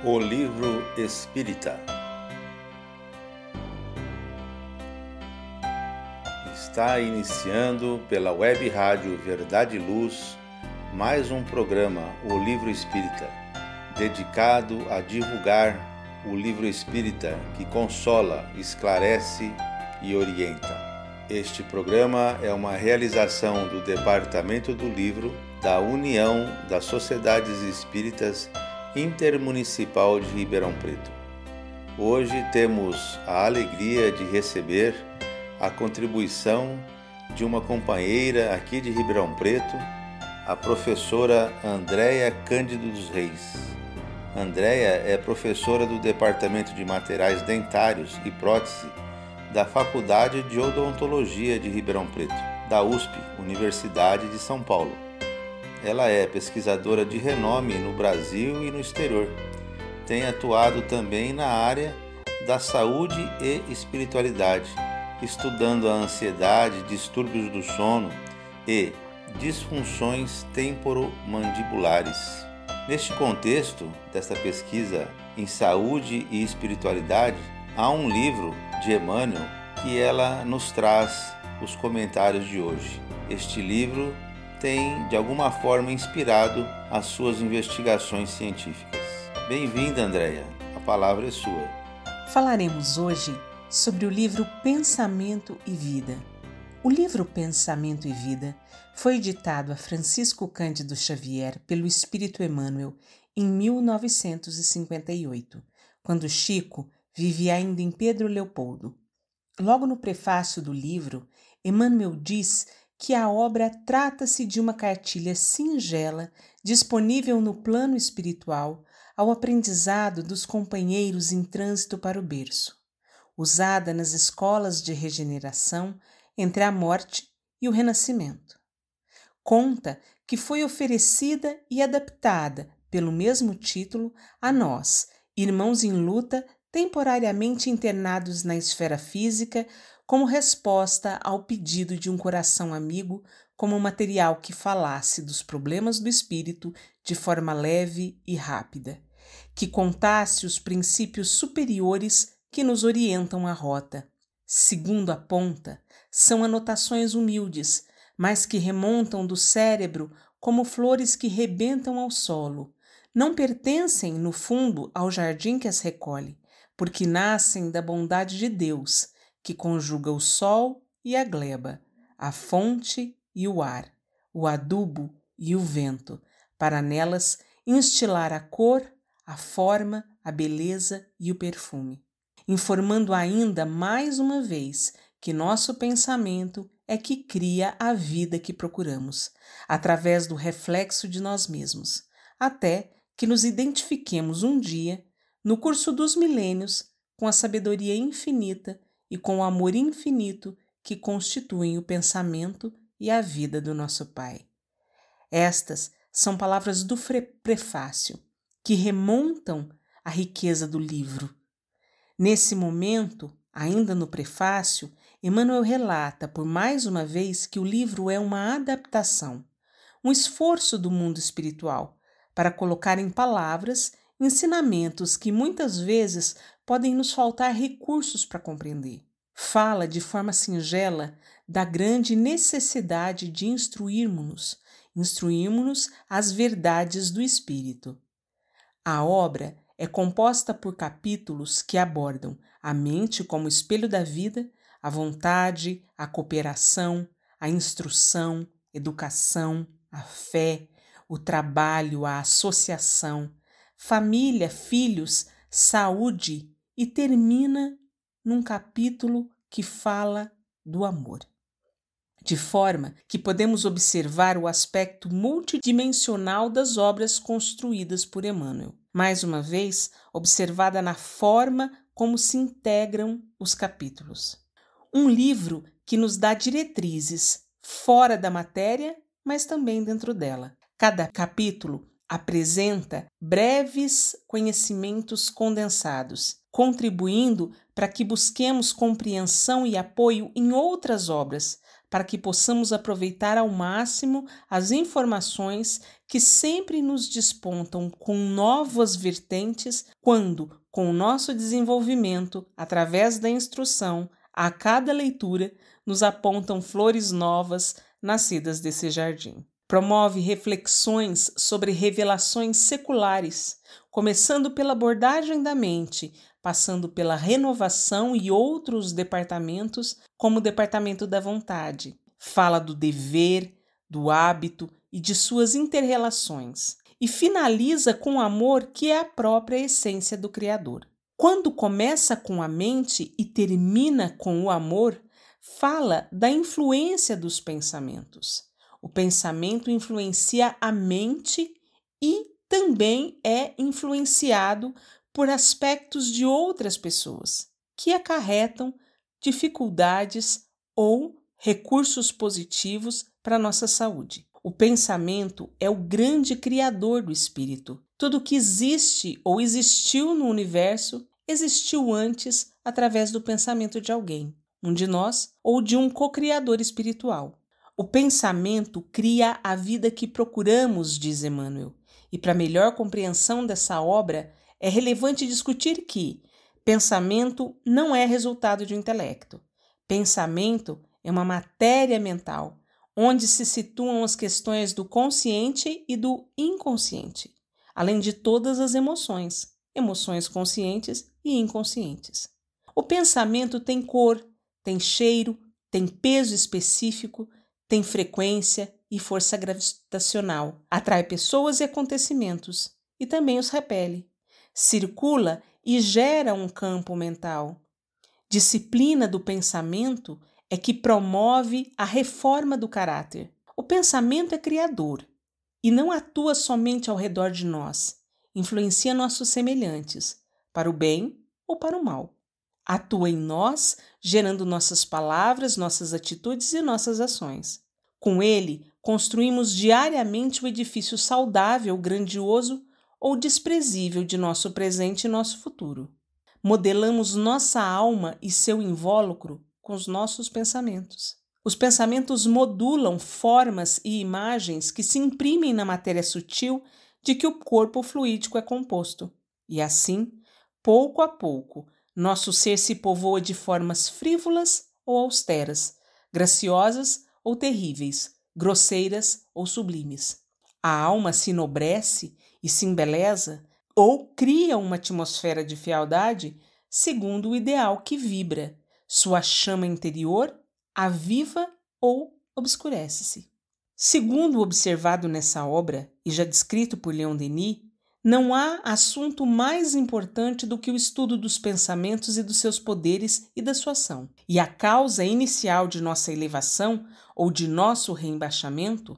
O Livro Espírita. Está iniciando pela web rádio Verdade e Luz mais um programa, O Livro Espírita, dedicado a divulgar o livro espírita que consola, esclarece e orienta. Este programa é uma realização do Departamento do Livro da União das Sociedades Espíritas Intermunicipal de Ribeirão Preto. Hoje temos a alegria de receber a contribuição de uma companheira aqui de Ribeirão Preto, a professora Andréia Cândido dos Reis. Andréia é professora do Departamento de Materiais Dentários e Prótese da Faculdade de Odontologia de Ribeirão Preto, da USP, Universidade de São Paulo. Ela é pesquisadora de renome no Brasil e no exterior. Tem atuado também na área da saúde e espiritualidade, estudando a ansiedade, distúrbios do sono e disfunções temporomandibulares. Neste contexto desta pesquisa em saúde e espiritualidade, há um livro de Emmanuel que ela nos traz os comentários de hoje. Este livro tem, de alguma forma, inspirado as suas investigações científicas. Bem-vinda, Andréia. A palavra é sua. Falaremos hoje sobre o livro Pensamento e Vida. O livro Pensamento e Vida foi editado a Francisco Cândido Xavier pelo Espírito Emmanuel em 1958, quando Chico vivia ainda em Pedro Leopoldo. Logo no prefácio do livro, Emmanuel diz que a obra trata-se de uma cartilha singela disponível no plano espiritual ao aprendizado dos companheiros em trânsito para o berço, usada nas escolas de regeneração entre a morte e o renascimento. Conta que foi oferecida e adaptada pelo mesmo título a nós, irmãos em luta temporariamente internados na esfera física, como resposta ao pedido de um coração amigo, como material que falasse dos problemas do espírito de forma leve e rápida, que contasse os princípios superiores que nos orientam a rota. Segundo aponta, são anotações humildes, mas que remontam do cérebro como flores que rebentam ao solo. Não pertencem, no fundo, ao jardim que as recolhe, porque nascem da bondade de Deus, que conjuga o sol e a gleba, a fonte e o ar, o adubo e o vento, para nelas instilar a cor, a forma, a beleza e o perfume, informando ainda mais uma vez que nosso pensamento é que cria a vida que procuramos, através do reflexo de nós mesmos, até que nos identifiquemos um dia, no curso dos milênios, com a sabedoria infinita e com o amor infinito que constituem o pensamento e a vida do nosso Pai. Estas são palavras do prefácio, que remontam à riqueza do livro. Nesse momento, ainda no prefácio, Emmanuel relata por mais uma vez que o livro é uma adaptação, um esforço do mundo espiritual para colocar em palavras ensinamentos que muitas vezes podem nos faltar recursos para compreender. Fala de forma singela da grande necessidade de instruirmos-nos às verdades do Espírito. A obra é composta por capítulos que abordam a mente como espelho da vida, a vontade, a cooperação, a instrução, educação, a fé, o trabalho, a associação, família, filhos, saúde e termina num capítulo que fala do amor. De forma que podemos observar o aspecto multidimensional das obras construídas por Emmanuel, mais uma vez observada na forma como se integram os capítulos. Um livro que nos dá diretrizes fora da matéria, mas também dentro dela. Cada capítulo apresenta breves conhecimentos condensados, contribuindo para que busquemos compreensão e apoio em outras obras, para que possamos aproveitar ao máximo as informações que sempre nos despontam com novas vertentes quando, com o nosso desenvolvimento, através da instrução, a cada leitura, nos apontam flores novas nascidas desse jardim. Promove reflexões sobre revelações seculares, começando pela abordagem da mente, passando pela renovação e outros departamentos, como o departamento da vontade. Fala do dever, do hábito e de suas interrelações, e finaliza com o amor, que é a própria essência do Criador. Quando começa com a mente e termina com o amor, fala da influência dos pensamentos. O pensamento influencia a mente e também é influenciado por aspectos de outras pessoas, que acarretam dificuldades ou recursos positivos para a nossa saúde. O pensamento é o grande criador do espírito. Tudo que existe ou existiu no universo existiu antes através do pensamento de alguém, um de nós ou de um co-criador espiritual. O pensamento cria a vida que procuramos, diz Emmanuel, e para melhor compreensão dessa obra, é relevante discutir que pensamento não é resultado de um intelecto. Pensamento é uma matéria mental, onde se situam as questões do consciente e do inconsciente, além de todas as emoções conscientes e inconscientes. O pensamento tem cor, tem cheiro, tem peso específico, tem frequência e força gravitacional, atrai pessoas e acontecimentos e também os repele. Circula e gera um campo mental. Disciplina do pensamento é que promove a reforma do caráter. O pensamento é criador e não atua somente ao redor de nós, influencia nossos semelhantes, para o bem ou para o mal. Atua em nós, gerando nossas palavras, nossas atitudes e nossas ações. Com ele, construímos diariamente o edifício saudável, grandioso ou desprezível de nosso presente e nosso futuro. Modelamos nossa alma e seu invólucro com os nossos pensamentos. Os pensamentos modulam formas e imagens que se imprimem na matéria sutil de que o corpo fluídico é composto. E assim, pouco a pouco, nosso ser se povoa de formas frívolas ou austeras, graciosas ou terríveis, grosseiras ou sublimes. A alma se enobrece e se embeleza ou cria uma atmosfera de fealdade segundo o ideal que vibra. Sua chama interior aviva ou obscurece-se. Segundo o observado nessa obra, e já descrito por Leon Denis, não há assunto mais importante do que o estudo dos pensamentos e dos seus poderes e da sua ação. E a causa inicial de nossa elevação ou de nosso reembaixamento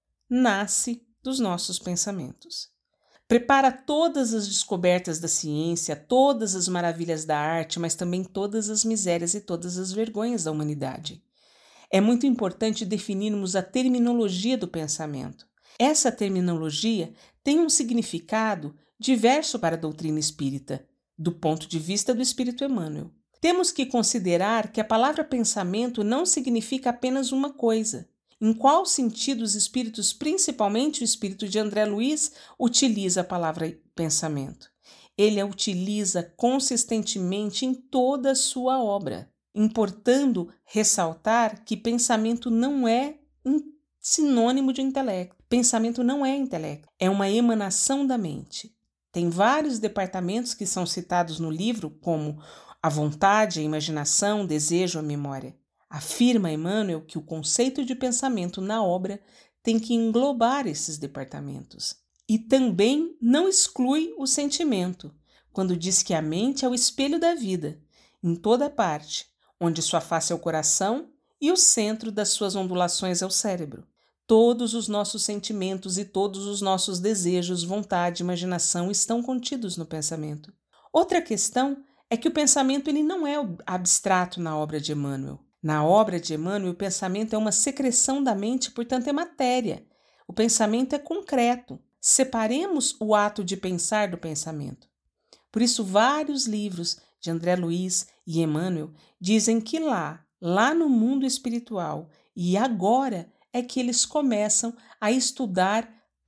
nasce dos nossos pensamentos. Prepara todas as descobertas da ciência, todas as maravilhas da arte, mas também todas as misérias e todas as vergonhas da humanidade. É muito importante definirmos a terminologia do pensamento. Essa terminologia tem um significado diverso para a doutrina espírita, do ponto de vista do Espírito Emmanuel. Temos que considerar que a palavra pensamento não significa apenas uma coisa. Em qual sentido os espíritos, principalmente o espírito de André Luiz, utiliza a palavra pensamento? Ele a utiliza consistentemente em toda a sua obra, importando ressaltar que pensamento não é sinônimo de intelecto. Pensamento não é intelecto, é uma emanação da mente. Tem vários departamentos que são citados no livro, como a vontade, a imaginação, o desejo, a memória. Afirma Emmanuel que o conceito de pensamento na obra tem que englobar esses departamentos. E também não exclui o sentimento, quando diz que a mente é o espelho da vida, em toda parte, onde sua face é o coração e o centro das suas ondulações é o cérebro. Todos os nossos sentimentos e todos os nossos desejos, vontade, imaginação estão contidos no pensamento. Outra questão é que o pensamento ele não é abstrato na obra de Emmanuel. Na obra de Emmanuel, o pensamento é uma secreção da mente, portanto é matéria. O pensamento é concreto. Separemos o ato de pensar do pensamento. Por isso, vários livros de André Luiz e Emmanuel dizem que lá no mundo espiritual, e agora é que eles começam a estudar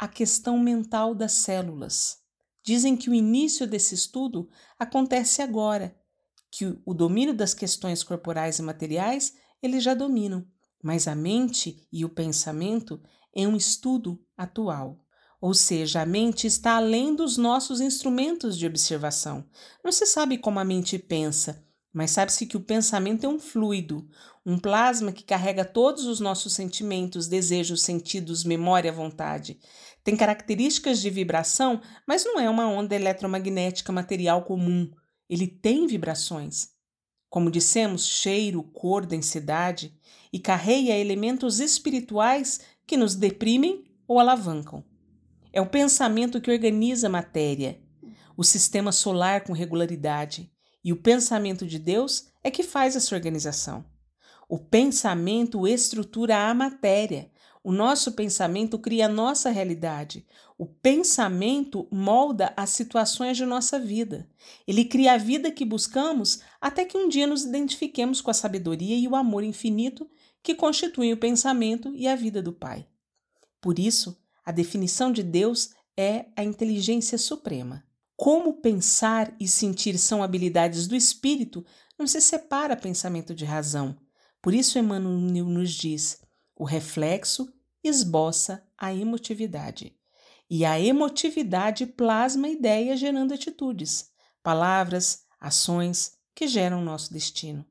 a questão mental das células. Dizem que o início desse estudo acontece agora, que o domínio das questões corporais e materiais eles já dominam, mas a mente e o pensamento é um estudo atual. Ou seja, a mente está além dos nossos instrumentos de observação. Não se sabe como a mente pensa, mas sabe-se que o pensamento é um fluido, um plasma que carrega todos os nossos sentimentos, desejos, sentidos, memória, vontade. Tem características de vibração, mas não é uma onda eletromagnética material comum. Ele tem vibrações. Como dissemos, cheiro, cor, densidade, e carrega elementos espirituais que nos deprimem ou alavancam. É o pensamento que organiza a matéria, o sistema solar com regularidade, e o pensamento de Deus é que faz essa organização. O pensamento estrutura a matéria, o nosso pensamento cria a nossa realidade, o pensamento molda as situações de nossa vida. Ele cria a vida que buscamos até que um dia nos identifiquemos com a sabedoria e o amor infinito que constituem o pensamento e a vida do Pai. Por isso, a definição de Deus é a inteligência suprema. Como pensar e sentir são habilidades do espírito, não se separa pensamento de razão. Por isso Emmanuel nos diz, o reflexo esboça a emotividade. E a emotividade plasma ideias gerando atitudes, palavras, ações que geram nosso destino.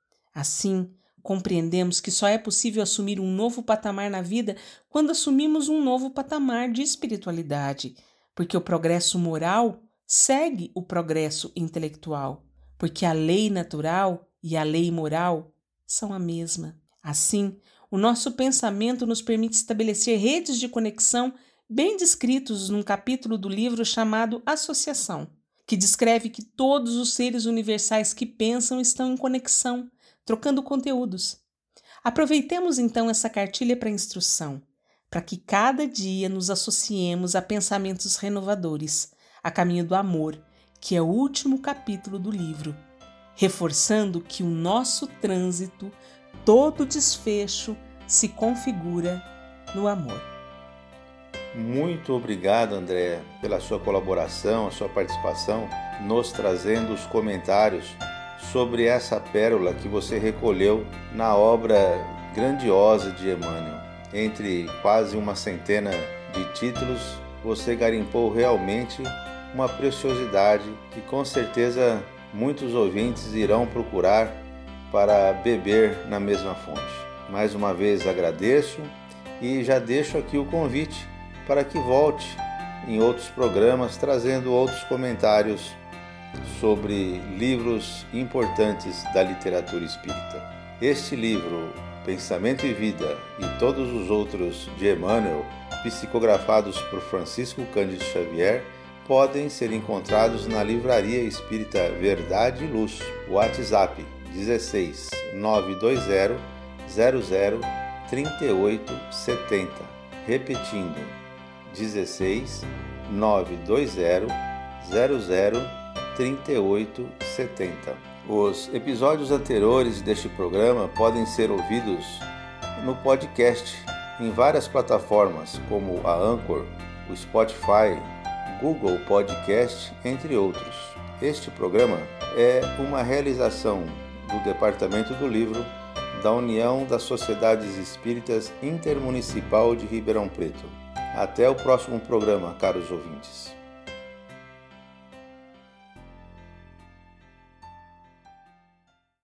Assim, compreendemos que só é possível assumir um novo patamar na vida quando assumimos um novo patamar de espiritualidade, porque o progresso moral segue o progresso intelectual, porque a lei natural e a lei moral são a mesma. Assim, o nosso pensamento nos permite estabelecer redes de conexão bem descritos num capítulo do livro chamado Associação, que descreve que todos os seres universais que pensam estão em conexão, trocando conteúdos. Aproveitemos então essa cartilha para instrução, para que cada dia nos associemos a pensamentos renovadores, a caminho do amor, que é o último capítulo do livro, reforçando que o nosso trânsito, todo desfecho, se configura no amor. Muito obrigado, André, pela sua colaboração, a sua participação, nos trazendo os comentários sobre essa pérola que você recolheu na obra grandiosa de Emmanuel. Entre quase uma centena de títulos, você garimpou realmente uma preciosidade que com certeza muitos ouvintes irão procurar para beber na mesma fonte. Mais uma vez agradeço e já deixo aqui o convite para que volte em outros programas trazendo outros comentários sobre livros importantes da literatura espírita. Este livro, Pensamento e Vida, e todos os outros de Emmanuel, psicografados por Francisco Cândido Xavier, podem ser encontrados na Livraria Espírita Verdade e Luz. WhatsApp 16 920 00 3870. Repetindo, 16 920 00 3870. Os episódios anteriores deste programa podem ser ouvidos no podcast em várias plataformas como a Anchor, o Spotify, Google Podcast, entre outros. Este programa é uma realização do Departamento do Livro da União das Sociedades Espíritas Intermunicipal de Ribeirão Preto. Até o próximo programa, caros ouvintes.